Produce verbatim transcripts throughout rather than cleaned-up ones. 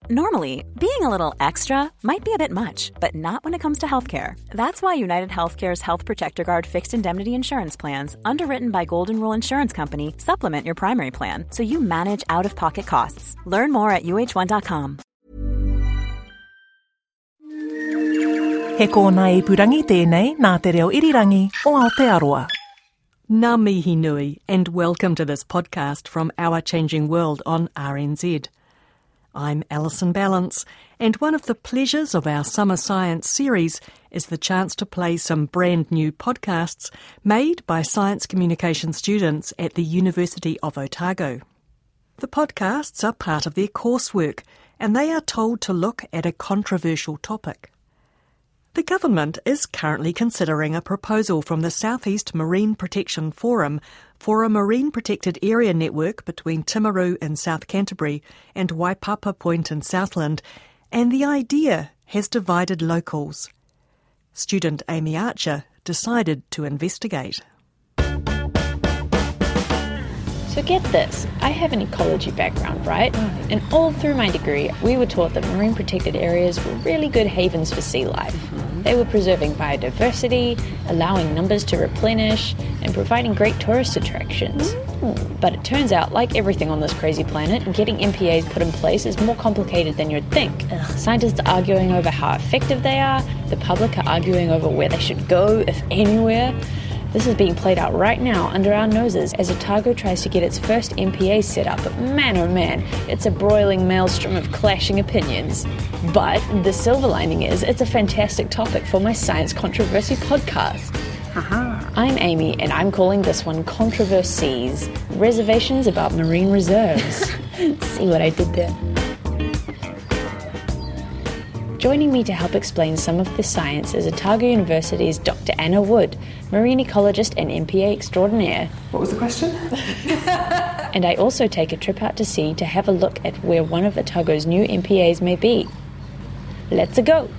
Normally, being a little extra might be a bit much, but not when it comes to healthcare. That's why United Healthcare's Health Protector Guard fixed indemnity insurance plans, underwritten by Golden Rule Insurance Company, supplement your primary plan so you manage out-of-pocket costs. Learn more at U H one dot com. He kōna ipurangi tēnei nā te reo irirangi o Aotearoa. Ngā mihi nui, and welcome to this podcast from Our Changing World on R N Z. I'm Alison Ballance, and one of the pleasures of our Summer Science series is the chance to play some brand new podcasts made by science communication students at the University of Otago. The podcasts are part of their coursework, and they are told to look at a controversial topic. The government is currently considering a proposal from the Southeast Marine Protection Forum for a marine protected area network between Timaru in South Canterbury and Waipapa Point in Southland, and the idea has divided locals. Student Amy Archer decided to investigate. So get this, I have an ecology background, right? And all through my degree, we were taught that marine protected areas were really good havens for sea life. Mm-hmm. They were preserving biodiversity, allowing numbers to replenish, and providing great tourist attractions. Mm-hmm. But it turns out, like everything on this crazy planet, getting M P As put in place is more complicated than you'd think. Ugh. Scientists are arguing over how effective they are, the public are arguing over where they should go, if anywhere. This is being played out right now under our noses as Otago tries to get its first M P A set up, but man oh man, it's a broiling maelstrom of clashing opinions. But the silver lining is, it's a fantastic topic for my Science Controversy podcast. Aha. I'm Amy, and I'm calling this one Controversies, Reservations about Marine Reserves. See what I did there? Joining me to help explain some of the science is Otago University's Doctor Anna Wood, marine ecologist and M P A extraordinaire. What was the question? And I also take a trip out to sea to have a look at where one of Otago's new M P As may be. Let's a go!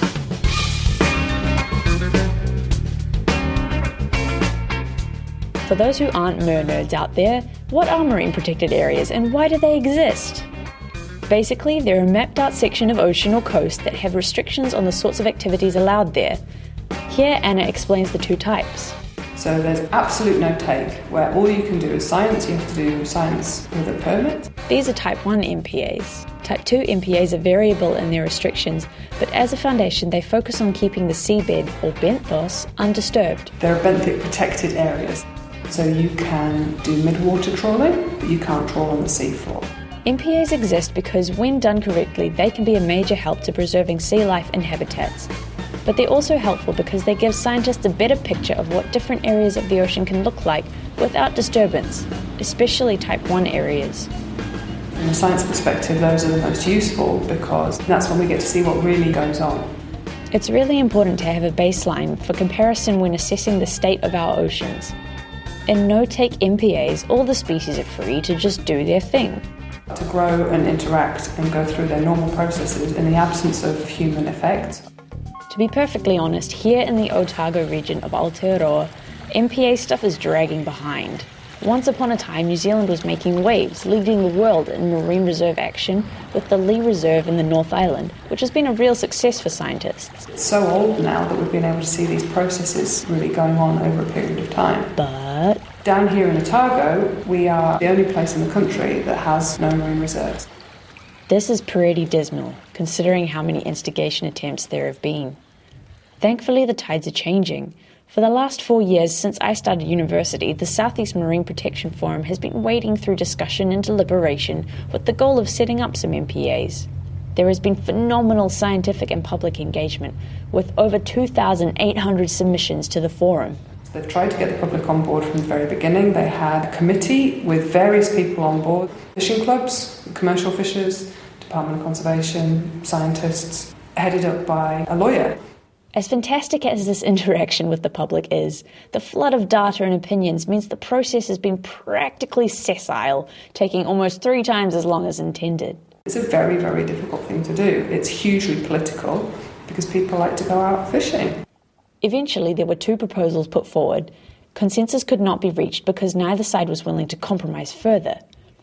For those who aren't mer nerds out there, what are marine protected areas and why do they exist? Basically, they're a mapped out section of ocean or coast that have restrictions on the sorts of activities allowed there. Here, Anna explains the two types. So there's absolute no take, where all you can do is science. You have to do science with a permit. These are Type one M P As. Type two M P As are variable in their restrictions, but as a foundation they focus on keeping the seabed, or benthos, undisturbed. They're benthic protected areas, so you can do mid-water trawling, but you can't trawl on the seafloor. M P As exist because when done correctly, they can be a major help to preserving sea life and habitats. But they're also helpful because they give scientists a better picture of what different areas of the ocean can look like without disturbance, especially Type one areas. From a science perspective, those are the most useful because that's when we get to see what really goes on. It's really important to have a baseline for comparison when assessing the state of our oceans. In no-take M P As, all the species are free to just do their thing. To grow and interact and go through their normal processes in the absence of human effects. To be perfectly honest, here in the Otago region of Aotearoa, M P A stuff is dragging behind. Once upon a time, New Zealand was making waves, leading the world in marine reserve action with the Lee Reserve in the North Island, which has been a real success for scientists. It's so old now that we've been able to see these processes really going on over a period of time. But down here in Otago, we are the only place in the country that has no marine reserves. This is pretty dismal, considering how many instigation attempts there have been. Thankfully, the tides are changing. For the last four years since I started university, the Southeast Marine Protection Forum has been wading through discussion and deliberation with the goal of setting up some M P As. There has been phenomenal scientific and public engagement, with over two thousand eight hundred submissions to the forum. They've tried to get the public on board from the very beginning. They had a committee with various people on board, fishing clubs, commercial fishers, Department of Conservation, scientists, headed up by a lawyer. As fantastic as this interaction with the public is, the flood of data and opinions means the process has been practically sessile, taking almost three times as long as intended. It's a very, very difficult thing to do. It's hugely political because people like to go out fishing. Eventually, there were two proposals put forward. Consensus could not be reached because neither side was willing to compromise further.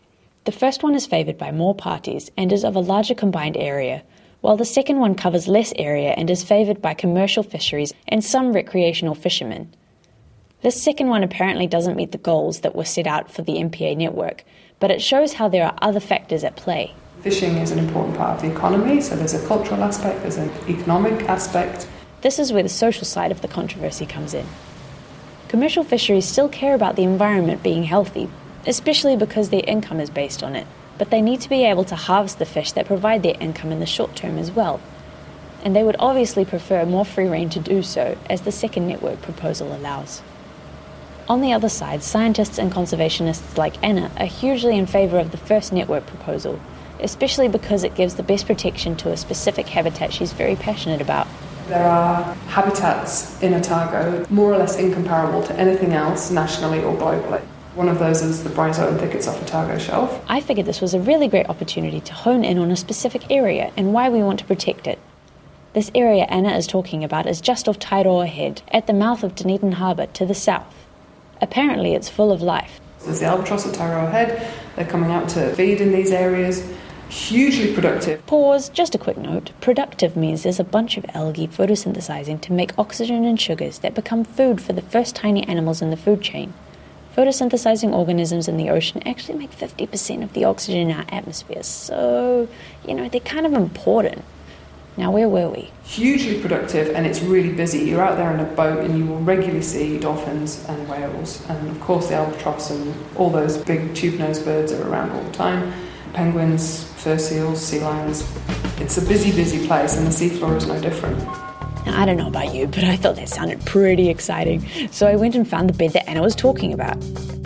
The first one is favoured by more parties and is of a larger combined area, while the second one covers less area and is favoured by commercial fisheries and some recreational fishermen. This second one apparently doesn't meet the goals that were set out for the M P A network, but it shows how there are other factors at play. Fishing is an important part of the economy, so there's a cultural aspect, there's an economic aspect. This is where the social side of the controversy comes in. Commercial fisheries still care about the environment being healthy, especially because their income is based on it, but they need to be able to harvest the fish that provide their income in the short term as well. And they would obviously prefer more free rein to do so, as the second network proposal allows. On the other side, scientists and conservationists like Anna are hugely in favour of the first network proposal, especially because it gives the best protection to a specific habitat she's very passionate about. There are habitats in Otago more or less incomparable to anything else nationally or globally. One of those is the bryozoan thickets off Otago Shelf. I figured this was a really great opportunity to hone in on a specific area and why we want to protect it. This area Anna is talking about is just off Tairoa Head, at the mouth of Dunedin Harbour to the south. Apparently it's full of life. There's the albatross at Tairoa Head. They're coming out to feed in these areas. Hugely productive. Pause, just a quick note. Productive means there's a bunch of algae photosynthesizing to make oxygen and sugars that become food for the first tiny animals in the food chain. Photosynthesizing organisms in the ocean actually make fifty percent of the oxygen in our atmosphere, so, you know, they're kind of important. Now, where were we? Hugely productive, and it's really busy. You're out there in a boat and you will regularly see dolphins and whales, and of course the albatross and all those big tube-nosed birds are around all the time. Penguins, fur seals, sea lions. It's a busy, busy place, and the seafloor is no different. Now, I don't know about you, but I thought that sounded pretty exciting, so I went and found the bed that Anna was talking about.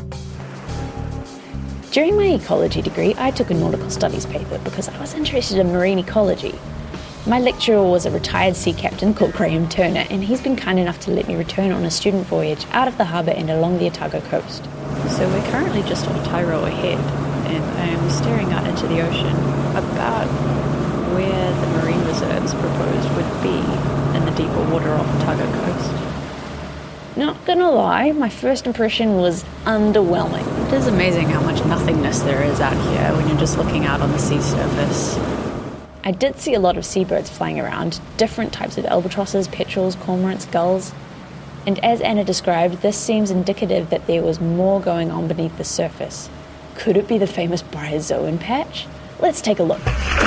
During my ecology degree, I took a nautical studies paper because I was interested in marine ecology. My lecturer was a retired sea captain called Graham Turner, and he's been kind enough to let me return on a student voyage out of the harbour and along the Otago coast. So we're currently just off Tairoa Head, and I am staring out into the ocean about where the marine reserves proposed would be in the deeper water off Otago coast. Not gonna lie, my first impression was underwhelming. It is amazing how much nothingness there is out here when you're just looking out on the sea surface. I did see a lot of seabirds flying around, different types of albatrosses, petrels, cormorants, gulls. And as Anna described, this seems indicative that there was more going on beneath the surface. Could it be the famous bryozoan patch? Let's take a look.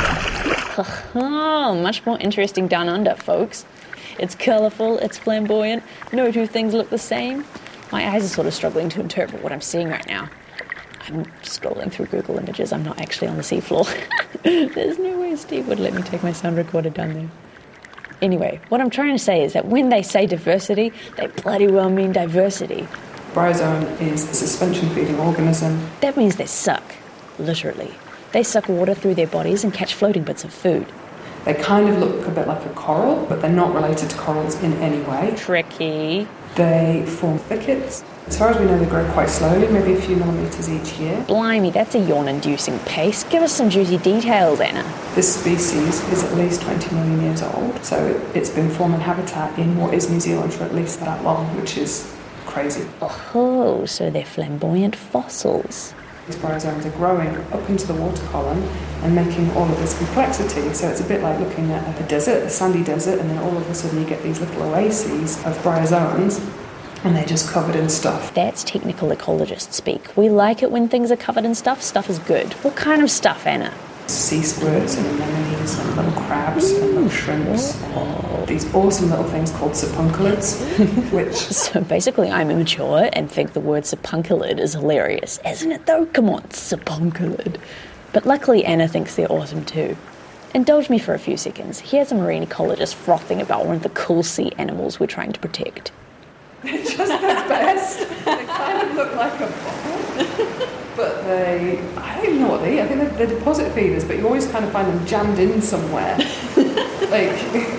Oh, much more interesting down under, folks. It's colourful, it's flamboyant, no two things look the same. My eyes are sort of struggling to interpret what I'm seeing right now. I'm scrolling through Google Images, I'm not actually on the seafloor. There's no way Steve would let me take my sound recorder down there. Anyway, what I'm trying to say is that when they say diversity, they bloody well mean diversity. Bryozoan is a suspension-feeding organism. That means they suck, literally. They suck water through their bodies and catch floating bits of food. They kind of look a bit like a coral, but they're not related to corals in any way. Tricky. They form thickets. As far as we know, they grow quite slowly, maybe a few millimetres each year. Blimey, that's a yawn-inducing pace. Give us some juicy details, Anna. This species is at least twenty million years old, so it, it's been forming habitat in what is New Zealand for at least that long, which is crazy. Oh, so they're flamboyant fossils. These bryozoans are growing up into the water column and making all of this complexity. So it's a bit like looking at a desert, a sandy desert, and then all of a sudden you get these little oases of bryozoans, and they're just covered in stuff. That's technical ecologist speak. We like it when things are covered in stuff. Stuff is good. What kind of stuff, Anna? Sea squirts and anemones and little crabs and little shrimps. And these awesome little things called supunculates, which... So basically I'm immature and think the word supunculate is hilarious. Isn't it though? Come on, supunculate. But luckily Anna thinks they're awesome too. Indulge me for a few seconds. Here's a marine ecologist frothing about one of the cool sea animals we're trying to protect. They're just their best. They kind of look like a bottle. But they, I don't even know what they eat. I think they're, they're deposit feeders, but you always kind of find them jammed in somewhere. Like,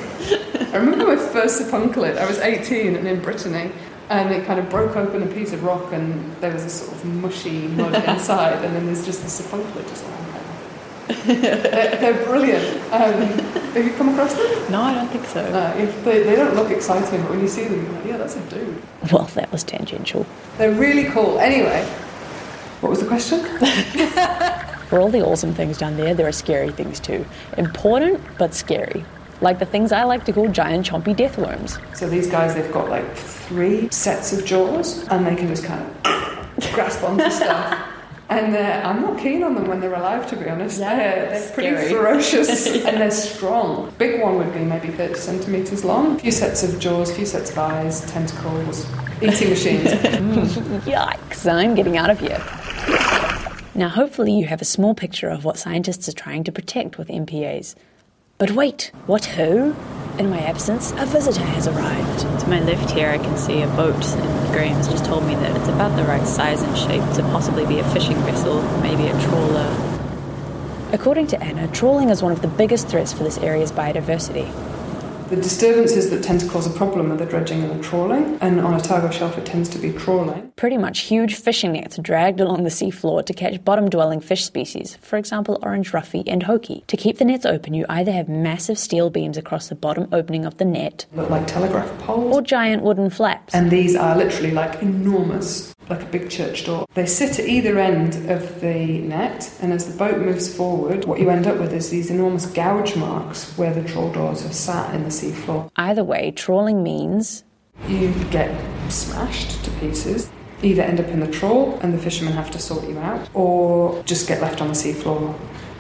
I remember my first supunculate. I was eighteen and in Brittany, and it kind of broke open a piece of rock, and there was this sort of mushy mud inside, and then there's just the supunculate just lying there. they're, they're brilliant. Um, have you come across them? No, I don't think so. Uh, if they, they don't look exciting, but when you see them, you're like, yeah, that's a dude. Well, that was tangential. They're really cool. Anyway. What was the question? For all the awesome things down there, there are scary things too. Important, but scary. Like the things I like to call giant chompy death worms. So these guys, they've got like three sets of jaws and they can just kind of grasp onto stuff. And uh, I'm not keen on them when they're alive, to be honest. Yeah, they're they're pretty scary. ferocious Yeah. and they're strong. Big one would be maybe thirty centimetres long. A few sets of jaws, a few sets of eyes, tentacles, eating machines. Mm. Yikes, I'm getting out of here. Now hopefully you have a small picture of what scientists are trying to protect with M P As. But wait, what ho? In my absence, a visitor has arrived. To my left here, I can see a boat, and Graham's just told me that it's about the right size and shape to possibly be a fishing vessel, maybe a trawler. According to Anna, trawling is one of the biggest threats for this area's biodiversity. The disturbances that tend to cause a problem are the dredging and the trawling, and on Otago Shelf it tends to be trawling. Pretty much huge fishing nets are dragged along the seafloor to catch bottom-dwelling fish species, for example orange ruffy and hoki. To keep the nets open, you either have massive steel beams across the bottom opening of the net, Look like telegraph poles. or giant wooden flaps. And these are literally like enormous, like a big church door. They sit at either end of the net, and as the boat moves forward, what you end up with is these enormous gouge marks where the trawl doors have sat in the seafloor. Either way, trawling means You get smashed to pieces, either end up in the trawl and the fishermen have to sort you out, or just get left on the seafloor.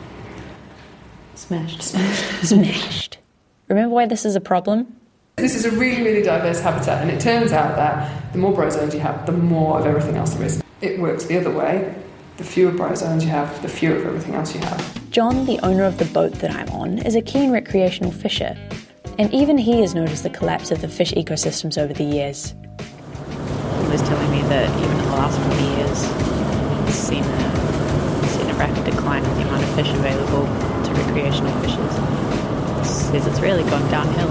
Smashed. smashed. Remember why this is a problem? This is a really, really diverse habitat, and it turns out that the more bryozoans you have, the more of everything else there is. It works the other way. The fewer bryozoans you have, the fewer of everything else you have. John, the owner of the boat that I'm on, is a keen recreational fisher. And even he has noticed the collapse of the fish ecosystems over the years. He was telling me that even in the last forty years, he's seen a, seen a rapid decline in the amount of fish available to recreational fishers. He says it's really gone downhill.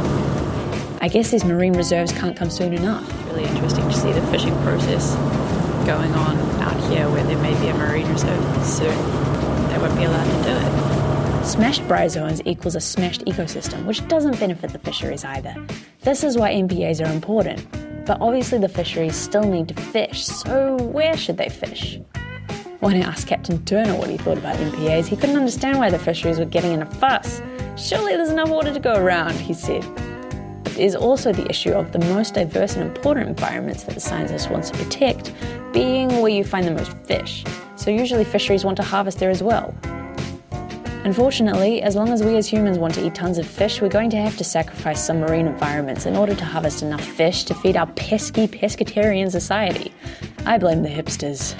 I guess these marine reserves can't come soon enough. Really interesting to see the fishing process going on out here where there may be a marine reserve soon. They won't be allowed to do it. Smashed bryozoans equals a smashed ecosystem, which doesn't benefit the fisheries either. This is why M P As are important. But obviously the fisheries still need to fish, so where should they fish? When I asked Captain Turner what he thought about M P As, he couldn't understand why the fisheries were getting in a fuss. Surely there's enough water to go around, he said. But there's also the issue of the most diverse and important environments that the scientist wants to protect being where you find the most fish. So usually fisheries want to harvest there as well. Unfortunately, as long as we as humans want to eat tons of fish, we're going to have to sacrifice some marine environments in order to harvest enough fish to feed our pesky pescatarian society. I blame the hipsters.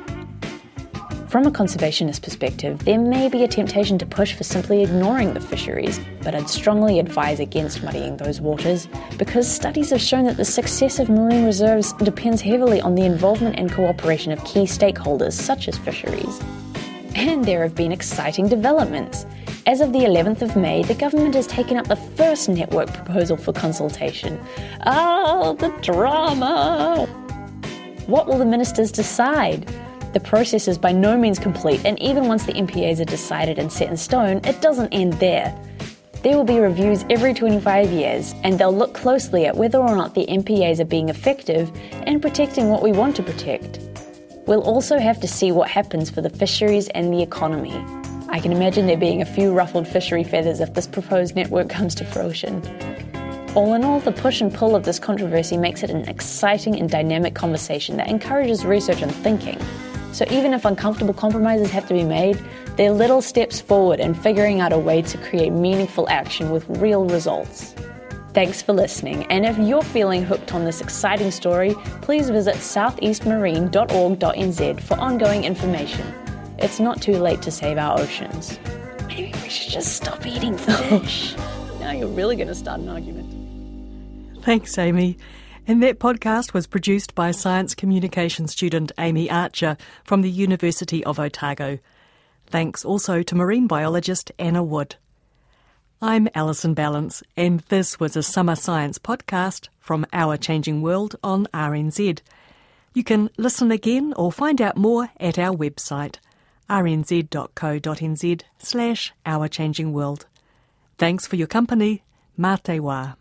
From a conservationist perspective, there may be a temptation to push for simply ignoring the fisheries, but I'd strongly advise against muddying those waters, because studies have shown that the success of marine reserves depends heavily on the involvement and cooperation of key stakeholders such as fisheries. And there have been exciting developments. As of the eleventh of May, the government has taken up the first network proposal for consultation. Oh, the drama! What will the ministers decide? The process is by no means complete, and even once the M P As are decided and set in stone, it doesn't end there. There will be reviews every twenty-five years, and they'll look closely at whether or not the M P As are being effective and protecting what we want to protect. We'll also have to see what happens for the fisheries and the economy. I can imagine there being a few ruffled fishery feathers if this proposed network comes to fruition. All in all, the push and pull of this controversy makes it an exciting and dynamic conversation that encourages research and thinking. So even if uncomfortable compromises have to be made, they're little steps forward in figuring out a way to create meaningful action with real results. Thanks for listening, and if you're feeling hooked on this exciting story, please visit southeast marine dot org dot n z for ongoing information. It's not too late to save our oceans. Maybe we should just stop eating fish. Now you're really going to start an argument. Thanks, Amy. And that podcast was produced by science communication student Amy Archer from the University of Otago. Thanks also to marine biologist Anna Wood. I'm Alison Ballance, and this was a Summer Science podcast from Our Changing World on R N Z. You can listen again or find out more at our website, r n z dot co dot n z slash Our Changing World. Thanks for your company. Mā te wā.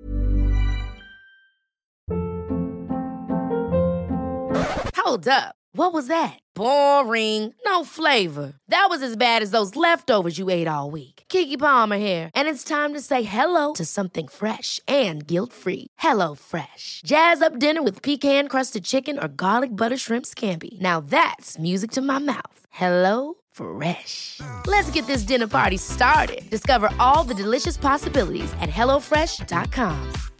Hold up. What was that? Boring. No flavor. That was as bad as those leftovers you ate all week. Keke Palmer here, and it's time to say hello to something fresh and guilt-free. Hello Fresh. Jazz up dinner with pecan-crusted chicken or garlic butter shrimp scampi. Now that's music to my mouth. Hello Fresh. Let's get this dinner party started. Discover all the delicious possibilities at hello fresh dot com.